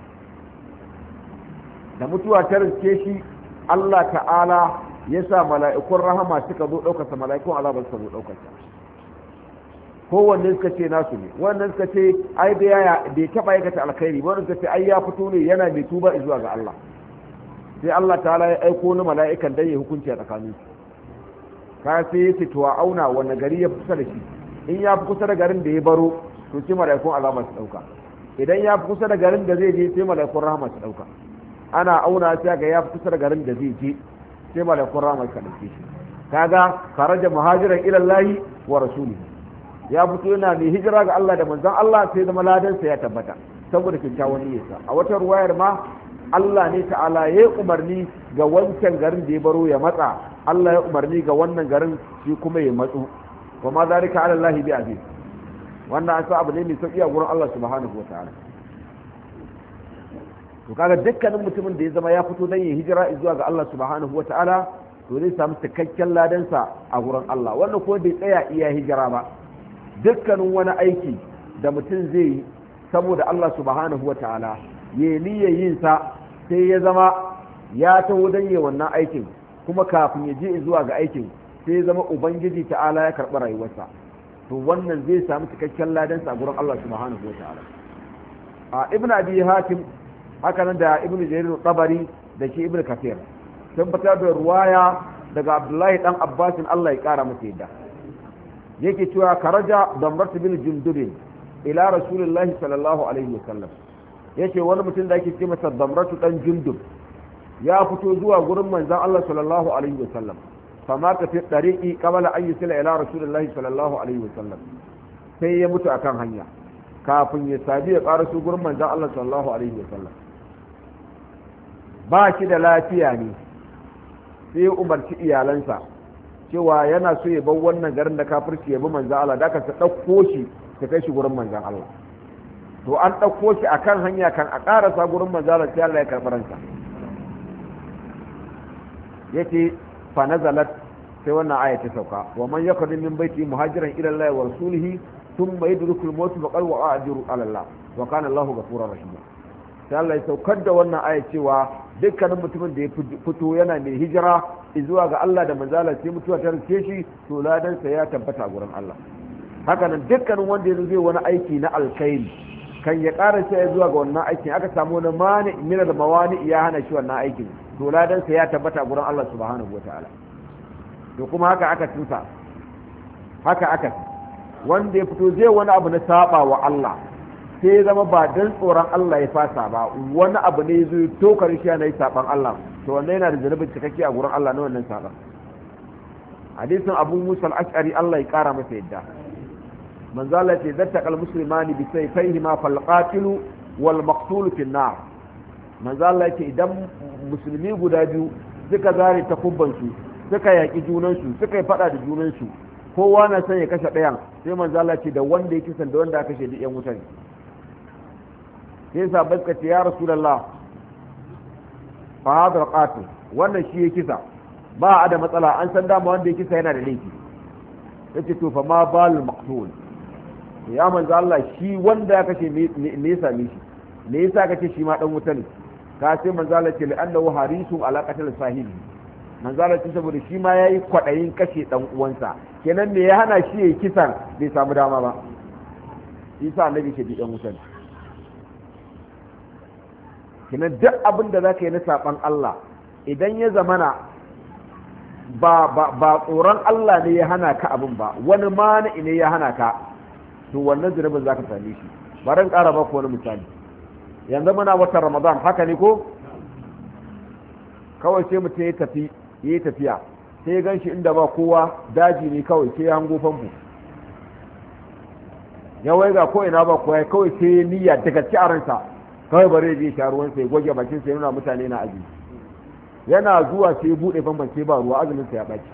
da mutuwa ta riske shi Allah ta'ala ya sa mala'ikun rahama suka zo ɗaukarsa mala'ikun azabar suka zo ɗaukarsa kowanne suka ce nasu ne wannan suka ce ai da yaya bai taɓa aikata alkhairi wannan suka ce ai ya fito ne yana mai tuba zuwa ga Allah sai Allah ta'ala ya aiko ni mala'ikan dan ya hukunci a tsakanin su ka sai ya ce to a auna wannan gari ya fi kusa da shi in ya fi kusa da garin da ya baro to sai mala'ikun azabar su ɗauka idan ya fi kusa da garin da zai je sai mala'ikun rahama su ɗauka ana auna sai ga ya fi kusa da garin da zai je sai malakun rama ka dauke shi kaga kharaja muhajiran ila Allah wa rasulihi ya fito yana mai hijira ga Allah da manzon Allah sai zama ladan sa ya tabbata saboda kyakkyawan niyyarsa a wata ruwayar ma Allah ne ta'ala ya umarni ga wancan garin da ya baro ya matsa Allah ya umarni ga wannan garin shi kuma ya matsu wa ma zalika ala Allah bi aziz wannan an sa abu ne mai sauki a gurin Allah subhanahu wa ta'ala to kaga dukkanin mutumin da ya zama ya fito dan yin hijira zuwa ga Allah subhanahu wata'ala to zai samu cikakken ladansa a gurin Allah wannan ko bai tsaya iya hijira ba dukkanin wani aiki da mutum zai yi saboda Allah subhanahu wata'ala ya niyya yin sa sai ya zama ya taho dan yin wannan aikin kuma kafin ya je zuwa ga aikin sai ya zama ubangiji ta'ala ya karɓi rayuwarsa to wannan zai samu cikakken ladansa a gurin Allah subhanahu wata'ala a ibn abi hatim haka nan da ibn jarir tabari da shi ibn kafir sun fitar da ruwaya daga abdullahi dan abbasin Allah ya kara masa yadda yake cewa karaja damrat bin jundub ila rasulullahi sallallahu alaihi wasallam yace wani mutum da yake ce masa damratu dan jundub ya fito zuwa gurin manzon Allah sallallahu alaihi wasallam fama ta fi dariqi qabla an yusila ila rasulullahi sallallahu alaihi wasallam sai ya mutu akan hanya kafin ya sabi ya karasu gurin manzon Allah sallallahu alaihi wasallam ba shi da lafiya ne sai umarci iyalansa cewa yana so ya bar wannan garin da kafirci ya bi manzan Allah da aka ta ɗauko shi ta kai shi gurin manzan Allah to an ɗauko shi a kan hanya kan a ƙarasa gurin manzan Allah sai Allah ya karɓi ransa yace fa nazalat sai wannan aya ta sauka wa man yakun min baiti muhajiran ila Allah wa rasulihi thumma yudrikul maut faqad wa'a ajru ala Allah wa kana Allahu ghafurur rahim sai Allah ya saukar da wannan aya cewa dukkanin mutumin da ya fito yana mai hijira zuwa ga Allah da manzala sai mutuwa ta rike shi to ladan sa ya tabbata gurin Allah haka nan dukkanin wanda ya zai wani aiki na alkhairi kan ya ƙara sai zuwa ga wannan aikin aka samu wani mani min da mawani ya hana shi wannan aikin to ladan sa ya tabbata gurin Allah subhanahu wataala to kuma haka aka tusa haka aka wanda ya fito zai wani abu na saba wa Allah sai ya zama ba dan tsoron Allah ya fasa ba wani abu ne zai tokar shi yana yi saban Allah to wannan yana da zanubin cikakke a gurin Allah na wannan saban hadisin Abu Musa al-Ash'ari Allah ya kara masa yadda manzo Allah ce zatta kal muslimani bi sayfayhi ma fal qatilu wal maqtul fi an-nar manzo Allah ce idan musulmi guda biyu suka zare takubban su suka yaki junan su suka yi fada da junan su kowa na son ya kashe ɗayan sai manzo Allah ce da wanda ya kisan da wanda aka kashe duk yan wuta ne sai sahabbai suka ce ya rasulullah fa hadha qatil wannan shi ya kisa ba a da matsala an san dama wanda ya kisa yana da laifi yace to fa ma bal maqtul ya manzo Allah shi wanda ya kashe me ya same shi me yasa kace shi ma dan wuta ne ka sai manzo Allah ce la'annahu harisun ala qatl sahibi manzala ce saboda shi ma yayi kwadayin kashe dan uwansa kenan me ya hana shi yayi kisan bai samu dama ba isa annabi ke bi dan wutan kenan duk abin da zaka yi na saban Allah idan ya zamana ba ba ba tsoron Allah ne ya hana ka abin ba wani mani ne ya hana ka to wannan zunubin zaka same shi bari in ƙara ba ku wani misali yanzu muna watan Ramadan haka ne ko kawai sai mutum ya tafi ya tafiya sai ya gan shi inda ba kowa daji ne kawai sai ya hango famfo ya waiga ko ina ba kowa kawai sai ya niyya daga ci a ransa kawai bare ya je sha ruwan sai goge bakin sai nuna mutane na azumi yana zuwa sai ya bude famfon sai ba ruwa azumin sa ya baci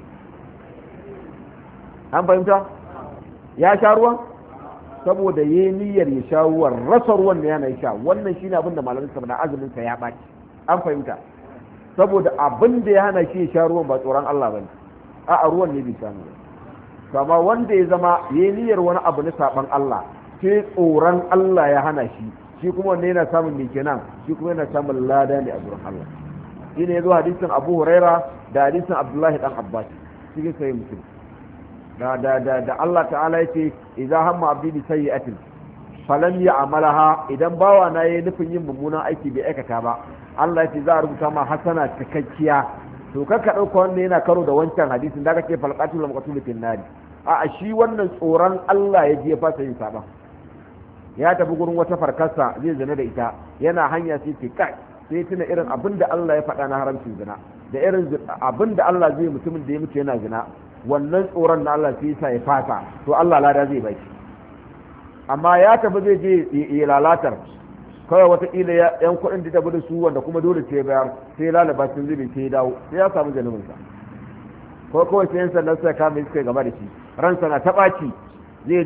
an fahimta ya sha ruwan saboda yayi niyyar ya sha ruwan rasa ruwan da yana sha wannan shine abin da malamin sa na azumin sa ya baci an fahimta saboda abin da ya hana shi sha ruwan ba tsoron Allah bane a ruwan ne bai samu ba kama wanda ya zama ya niyyar wani abu na saban Allah sai tsoron Allah ya hana shi shi kuma wanda yana samun me kenan shi kuma yana samun lada ne a gurin Allah shine yazo hadisin Abu Huraira da hadisin Abdullahi dan Abbas cikin sahih Muslim da da da, da Allah ta'ala yace idza hamma abdi bi sayyi'atin falam ya'malaha idan bawa na yayi nufin yin mummunan aiki bai aikata ba Allah ya ce za a rubuta ma hasana cikakkiya to kaka dauka wannan yana karo da wancan hadisin da kake falqatul maqtul fil nari a shi wannan tsoron Allah ya je fasa yin saba ya tafi gurin wata farkarsa zai zina da ita yana hanya sai ce kai sai tuna irin abinda Allah ya faɗa na haramcin zina da irin abinda Allah zai mutumin da ya mutu yana zina wannan tsoron na Allah sai sa ya fasa to Allah lada zai bai amma ya tafi zai je ya lalatar kawai watakila yan kuɗin da tabi da su wanda kuma dole sai bayar sai lalaba sun zube sai ya dawo sai ya samu janubinsa ko kawai sai yan sannan suka kama suka gaba da shi ransa na taɓaci zai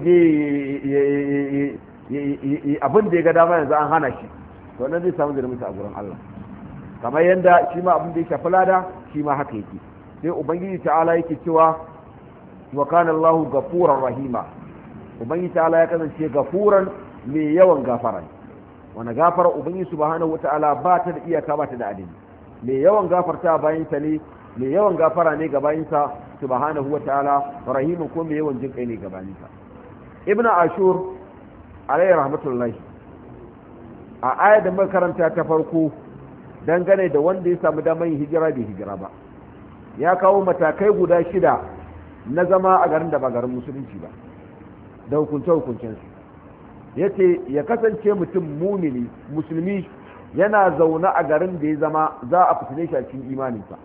je abin da ya ga dama yanzu an hana shi to nan zai samu janubinsa a gurin Allah kamar yadda shi ma abin da ya shafi lada shi ma haka yake sai ubangiji ta'ala yake cewa wa kana Allahu gafuran rahima ubangiji ta'ala ya kasance gafuran mai yawan gafara wani gafara ubangiji subhanahu wata'ala ba ta da iyaka ba ta da adadi mai yawan gafarta bayin sa ne mai yawan gafara ne ga bayin sa subhanahu wata'ala rahimun ko mai yawan jinkai ne ga bayin sa ibnu ashur alayhi rahmatullahi a ayar da muka karanta ta farko dangane da wanda ya samu damar yin hijira bai hijira ba ya kawo matakai guda shida na zama a garin da ba garin musulunci ba da hukunce hukuncensu ya ce ya kasance mutum mumini musulmi yana zaune a garin da ya zama za a fitine shi a cikin imaninsa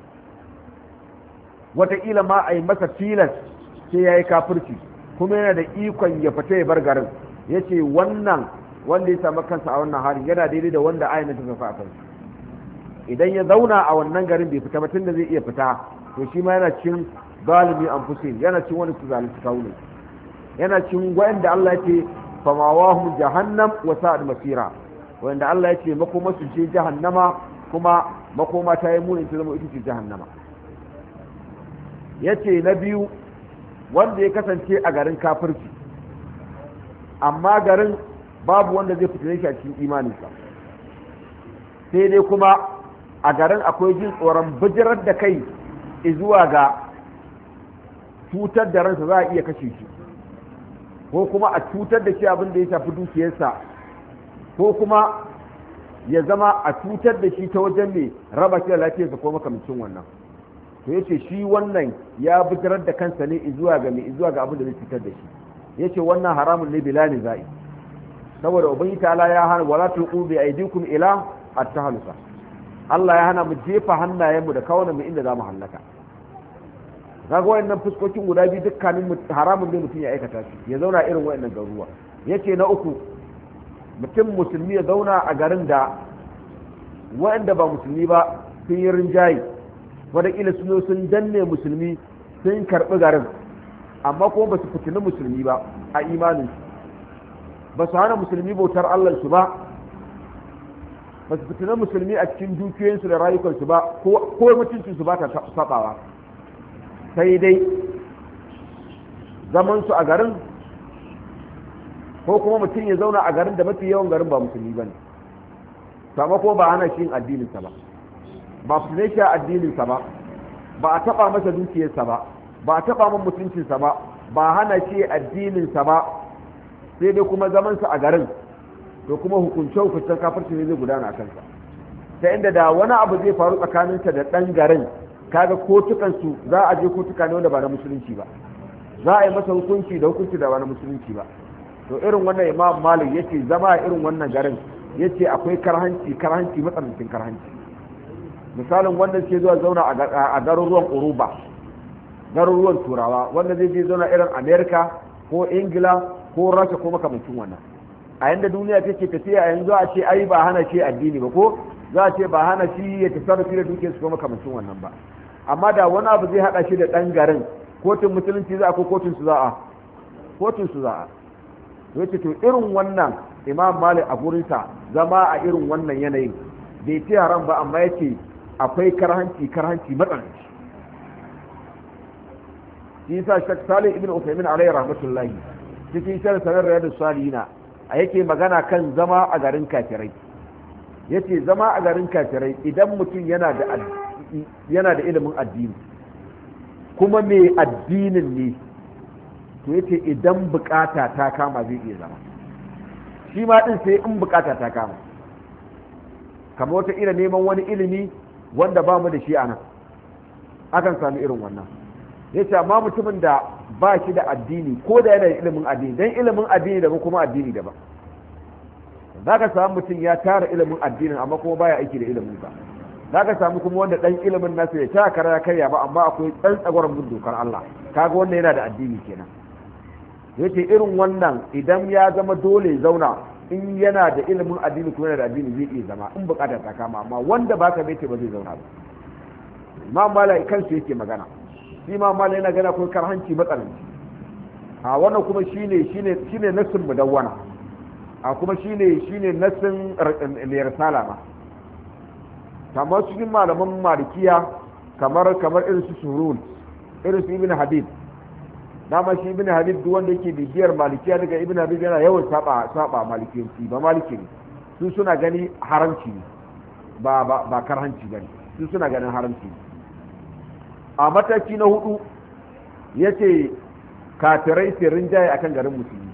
wataƙila ma a yi masa tilas sai ya yi kafirci kuma yana da ikon ya fita ya bar garin ya ce wannan wanda ya samu kansa a wannan hali yana daidai da wanda ayyana ta zafa a kansa idan ya zauna a wannan garin bai fita ba tun da zai iya fita to shi ma yana cin galimi an fusin yana cin wani su zalunci kawunan yana cin wa'anda Allah ya ce famawahum jahannam wa sa'ad masira wanda Allah ya ce makoma su ce jahannama kuma makoma ta yi muni ta zama ita ce jahannama yace na biyu wanda ya kasance a garin kafirci amma garin babu wanda zai fitine shi a cikin imaninsa sai dai kuma a garin akwai jin tsoron bijirar da kai zuwa ga cutar da ransa za a iya kashe shi ko kuma a cutar da shi abin da ya shafi dukiyarsa ko kuma ya zama a cutar da shi ta wajen mai raba shi da lafiyarsa ko makamcin wannan to yace shi wannan ya bijirar da kansa ne zuwa ga mai zuwa ga abin da zai cutar da shi yace wannan haramun ne bilani za'i saboda ubangi ta'ala ya hana wala tulqu bi aydikum ila at-tahluka Allah ya hana mu jefa hannayenmu da kawunan mu inda zamu hallaka kaga wayannan fuskokin guda biyu dukkanin haramun ne mutum ya aikata shi ya zauna irin wayannan garuruwa yace na uku mutum musulmi ya zauna a garin da wayanda ba musulmi ba sun yi rinjaye wadaƙila sun sun danne musulmi sun karɓi garin amma kuma ba su fitini musulmi ba a imaninsu ba su hana musulmi bautar Allahnsu ba ba su fitini musulmi a cikin dukiyoyinsu da rayukansu ba ko mutuncinsu ba ta saɓawa sai dai zamansu a garin ko kuma mutum ya zauna a garin da mafi yawan garin ba musulmi ba ne sama ko ba hana shi yin addininsa ba ba su ne shi addininsa ba ba a taba masa dukiyarsa ba ba a taba masa mutuncinsa ba ba hana shi addininsa ba sai dai kuma zamansa a garin to kuma hukunce hukuncen kafirci ne zai gudana a kansa ta inda da wani abu zai faru tsakaninsa da ɗan garin kaga kotukansu za a je kotuka ne wanda ba na musulunci ba za a yi masa hukunci da hukunci da ba na musulunci ba to irin wannan imam malik yace zama a irin wannan garin yace akwai karhanci karhanci matsanancin karhanci misalin wanda ke zuwa zauna a garuruwan uruba garuruwan turawa wanda zai je zauna irin america ko ingila ko rasha ko makamancin wannan a yanda duniya take tafiya yanzu a ce ai ba hana shi addini ba ko za a ce ba hana shi ya tasarrufi da dukiyar su ko makamancin wannan ba amma da wani abu zai hada shi da dan garin kotun musulunci za a ko kotun su za a kotun su za a yace to irin wannan imam malik a gurinsa zama a irin wannan yanayin bai ce haram ba amma yace akwai karhanci karhanci matsananci shi yasa shek salih ibn usaimin alayhi rahmatullahi cikin sharh sanar riyadus salihina a yake magana kan zama a garin kafirai yace zama a garin kafirai idan mutum yana da yana da ilimin addini kuma mai addinin ne to yace idan bukata ta kama zai iya zama shi ma din sai in bukata ta kama kamar wata ila neman wani ilimi wanda ba mu da shi anan akan sami irin wannan yace amma mutumin da ba shi da addini ko da yana da ilimin addini dan ilimin addini daban kuma addini daban zaka samu mutum ya tara ilimin addinin amma kuma baya aiki da ilimin sa zaka samu kuma wanda dan ilimin nasa ya ta karya karya ba amma akwai dan tsagwaron bin dokar Allah kaga wannan yana da addini kenan yace irin wannan idan ya zama dole zauna in yana da ilimin addini kuma yana da addini zai iya zama in bukatar ta kama amma wanda baka bai ce ba zai zauna ba imam malai kansu yake magana shi imam malai yana gana ko karhanci matsalanci a wannan kuma shine shine shine nasin mudawwana a kuma shine shine nasin risala ma kamar cikin malaman malikiya kamar kamar irin su surul irin su ibn habib dama shi ibn habib duk wanda yake bibiyar malikiya daga ibn habib yana yawan saba saba malikiyanci ba maliki ne su suna gani haramci ne ba ba ba karhanci bane su suna ganin haramci ne a mataki na hudu yace kafirai sai rinjaye akan garin musulmi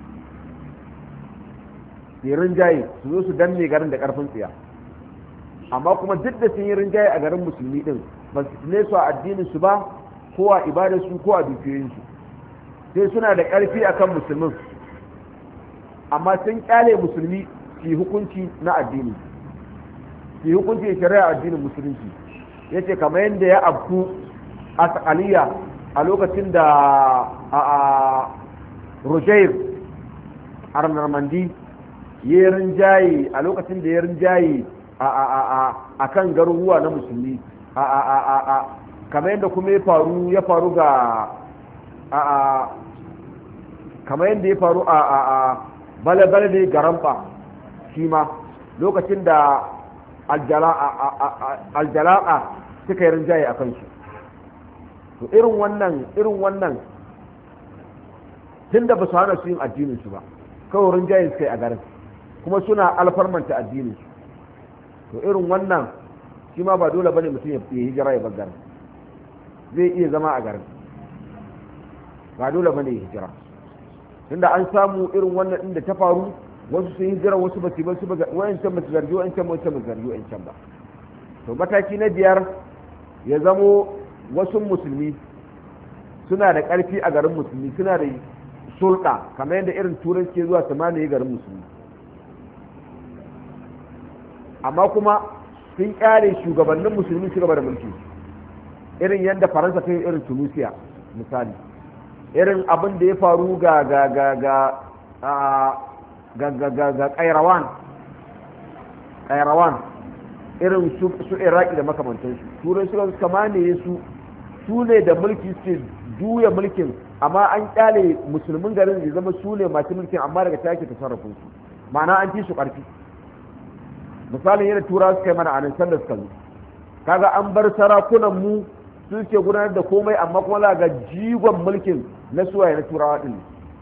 sai rinjaye su zo su danne garin da karfin tsiya amma kuma duk da sun yi rinjaye a garin musulmi din ba su ne su a addinin su ba ko a ibadar su ko a dukiyoyin su sai suna da ƙarfi akan musulmin amma sun kyale musulmi su yi hukunci na addini su yi hukunci da shari'a addinin musulunci yace kamar yadda ya abku a aliya a lokacin da a rojair arnarmandi ya rinjaye a lokacin da ya rinjaye a kan garuruwa na musulmi a kamar yadda kuma ya faru ya faru ga a kamar yadda ya faru a bale-bale ne garamfa shi ma lokacin da aljala'a suka yi rinjaye a kansu to irin wannan irin wannan tun da ba su hana su yin addininsu ba kawai rinjaye suka yi a garin kuma suna alfarmanta addininsu to irin wannan shi ma ba dole bane mutum ya hijira ya bar garin zai iya zama a garin ba dole bane ya hijira tunda an samu irin wannan inda ta faru wasu sun hijira wasu ba su ba su ba wayancan ba su zargi wayancan ba su zargi wayancan ba to mataki na biyar ya zamo wasu musulmi suna da ƙarfi a garin musulmi suna da sulɗa kamar yadda irin turai ke zuwa su mamaye garin musulmi amma kuma sun ƙyale shugabannin musulmi su gaba da mulki irin yadda faransa ta yi irin tunisia misali irin abin da ya faru ga ga ga ga ga ga ga ga kairawan kairawan irin su su iraki da makamantansu turai suka kamane su su ne da mulki su juya mulkin amma an kyale musulmin garin da zama su ne masu mulkin amma daga take ta sarrafa su ma'ana an ci su karfi misalin yadda turawa suka yi mana anan sanda suka zo kaga an bar sarakunan mu su ke gudanar da komai amma kuma za ga jigon mulkin na suwaye na turawa din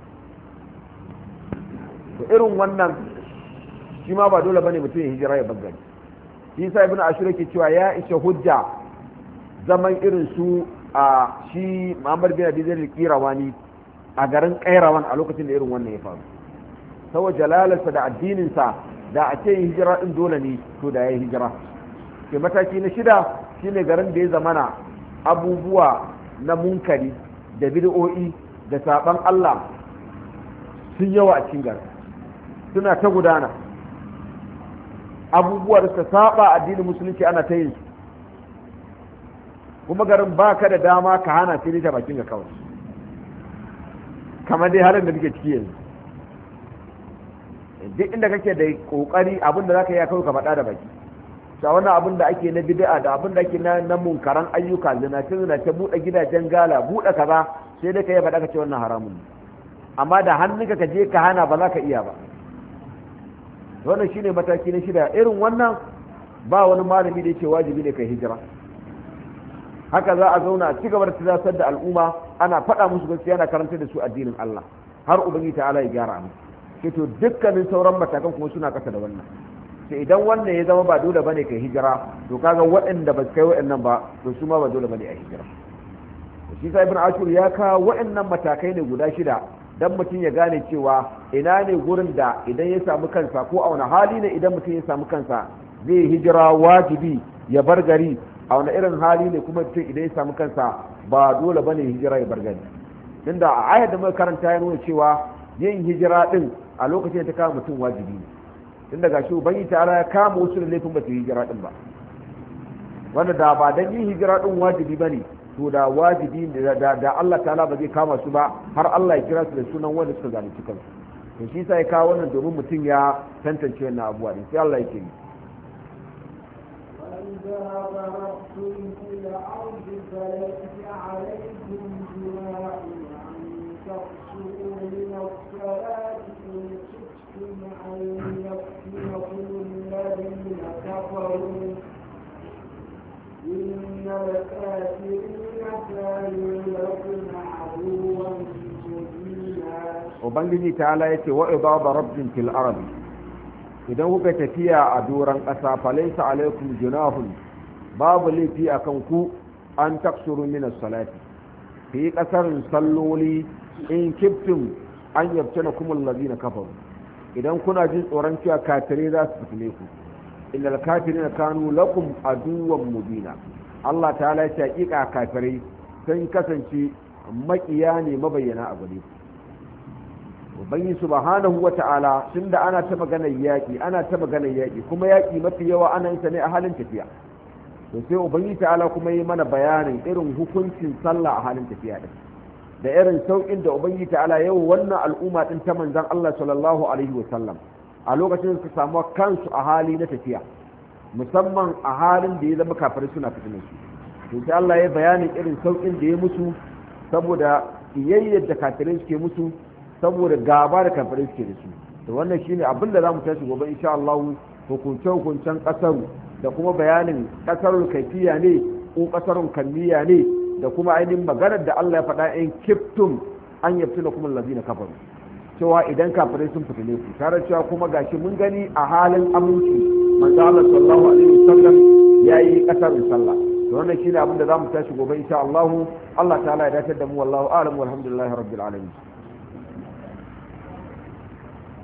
to irin wannan shi ma ba dole bane mutum ya hijira ya bangare shi yasa ibnu ashur ke cewa ya isha hujja zaman irin su a shi Muhammad bin Abi Zaid al-Qirawani a garin Qairawan a lokacin da irin wannan ya faru saboda jalalarsa da addininsa da a ce hijira din dole ne to da ya hijira ke mataki na shida shine garin da ya zamana abubuwa na munkari da bid'o'i da saban Allah sun yawa a cikin garin suna ta gudana abubuwa da suka saba addinin musulunci ana ta yin su kuma garin ba ka da dama ka hana sai ta bakin ga kawai kamar dai halin da muke ciki yanzu duk inda kake da kokari abin da zaka yi kawai ka faɗa da baki ta wannan abin da ake na bid'a da abin da ake na na munkaran ayyuka zinace zinace buɗe gidajen gala buɗe kaza sai dai ka yi faɗa ka ce wannan haramun ne amma da hannunka ka je ka hana ba za ka iya ba wannan shine mataki na shida irin wannan ba wani malami da yake wajibi ne kai hijira haka za a zauna a cigaba da tilasar da al'umma ana faɗa musu gaskiya ana karanta da su addinin Allah har ubangiji ta'ala ya gyara mu sai to dukkanin sauran matakan kuma suna kasa da wannan sai idan wannan ya zama ba dole bane kai hijira to kaga waɗanda ba su kai waɗannan ba to su ma ba dole bane a hijira shi sai ibn ashur ya kawo waɗannan matakai ne guda shida dan mutum ya gane cewa ina ne gurin da idan ya samu kansa ko a wani hali ne idan mutum ya samu kansa zai hijira wajibi ya bar gari a wani irin hali ne kuma mutum idan ya samu kansa ba dole bane hijira ya bar gari tunda a ayar da muka karanta ya nuna cewa yin hijira din a lokacin da ta kama mutum wajibi ne tunda gashi ubangi ta'ala ya kama wasu da laifin ba su hijira din ba wanda da ba dan yin hijira din wajibi bane to da wajibi da da Allah ta'ala ba zai kama su ba har Allah ya kira su da sunan wanda suka zalunci kansu to shi sai ya kawo wannan domin mutum ya tantance wannan abuwa din sai Allah yake yi وإذا ضربتم في الأرض فليس عليكم جناح أن تقصروا من الصلاة إن خفتم أن يفتنكم الذين كفروا إن الكافرين كانوا لكم عدوا مبينا. وبنجي تعالى يتي وإذا ضربتم في الأرض idan kuka tafiya a doron ƙasa falaisa alaikum junahun babu laifi a kan ku an taksuru min salati fi yi ƙasarin salloli in kiftum an yabce na kuma lalazina kafaru idan kuna jin tsoron cewa kafirai za su fitile ku inda kafirai na kanu lakum aduwan mubina Allah ta ya ce hakika kafirai sun kasance makiya ne mabayyana a gare ku ubangi subhanahu wata'ala tunda ana ta maganar yaki ana ta maganar yaki kuma yaki mafi yawa ana yin sa ne a halin tafiya to sai ubangi ta'ala kuma yi mana bayanin irin hukuncin sallah a halin tafiya din da irin saukin da ubangi ta'ala yau wannan al'umma din ta manzon Allah sallallahu alaihi wa sallam a lokacin su samu kansu a hali na tafiya musamman a halin da ya zama kafirai suna fitina su to sai Allah ya bayanin irin saukin da ya musu saboda kiyayyar da kafirai suke musu saboda gaba da kafirai suke da su to wannan shine abin da zamu tashi gobe insha Allah hukunce hukuncen kasar da kuma bayanin kasarul kaifiya ne ko kasarun kammiya ne da kuma ainihin maganar da Allah ya faɗa in kiftum an yaftuna kuma allazina kafaru cewa idan kafirai sun fitile ku tare cewa kuma gashi mun gani a halin aminci manzo Allah sallallahu alaihi wasallam yayi kasarun sallah to wannan shine abin da zamu tashi gobe insha Allah Allah ta'ala ya dace da mu wallahu a'lam walhamdulillahi rabbil alamin